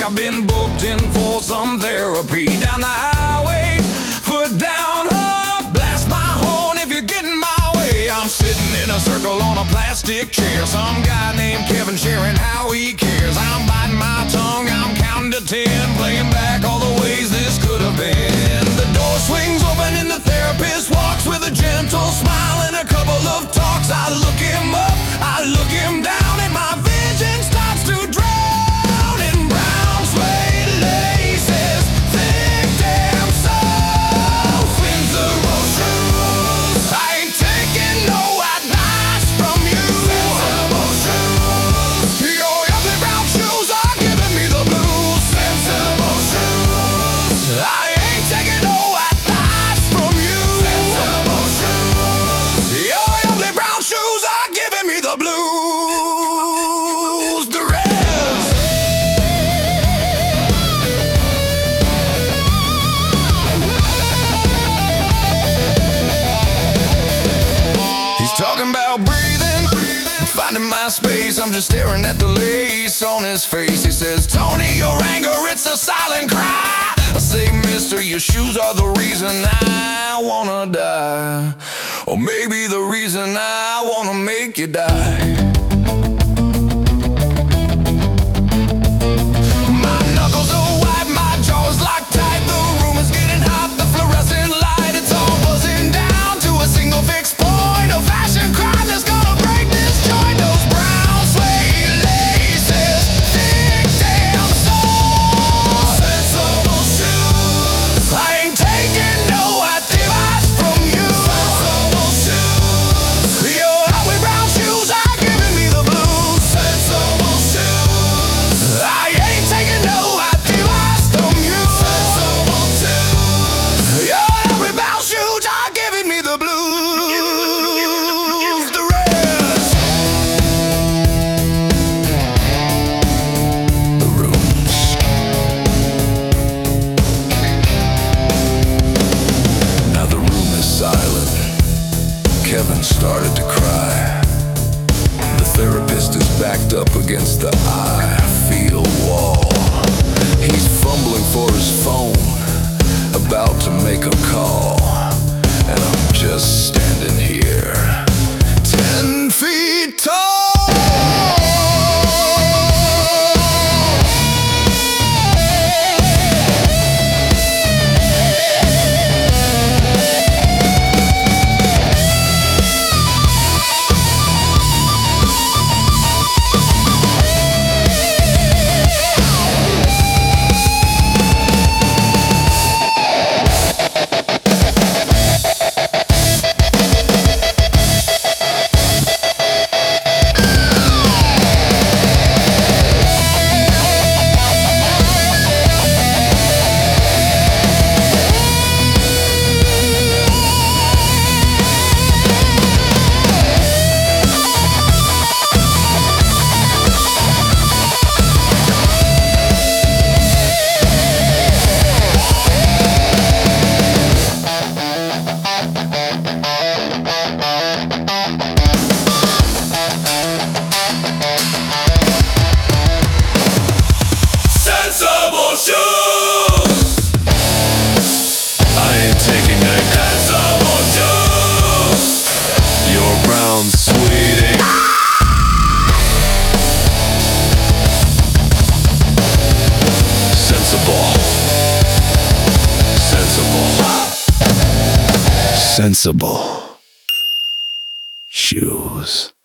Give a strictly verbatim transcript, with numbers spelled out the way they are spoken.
I've been booked in for some therapy. Down the highway, foot down, up, blast my horn if you're getting my way. I'm sitting in a circle on a plastic chair, some guy named Kevin sharing how he cares. I'm biting my tongue, I'm counting to ten, playing back all the ways this could have been. The door swings open and the therapist walks with a gentle smile and a couple of talks. I look him up, I look him down, and my vision starts to drown in brown suede laces, thick damn soul, Windsor shoes. I ain't taking no advice from you. Sensible shoes. Your ugly brown shoes are giving me the blues. Sensible shoes. I ain't taking no advice from you. Sensible shoes. Your ugly brown shoes are giving me the blues. The rest. He's talking about breathing, finding my space. I'm just staring at the lace on his face. He says, Tony, your anger, it's a silent cry. I say, mister, your shoes are the reason I wanna die. Or maybe the reason I wanna make you die. My knuckles are white, my jaw is locked tight. The room is getting hot, the fluorescent light, it's all buzzing down to a single fixed point. A fashion crime that's gonna break this joint. Those brown suede laces, thick damn soul, sensible shoes. I ain't taking no advice from you. Sensible shoes. Your ugly brown shoes are giving me the blues. Sensible shoes. I ain't taking no advice from you. Sensible shoes. Your ugly brown shoes are giving me the blues. The rest. The rooms. Now the room is silent. Kevin started to cry. The therapist is backed up against the I feel wall. He's fumbling for his phone, about to make a call. And I'm just standing here, ten feet tall. Sensible shoes. I ain't taking a sensible shoes. Your brown sweetie. Sensible. Sensible. Sensible shoes.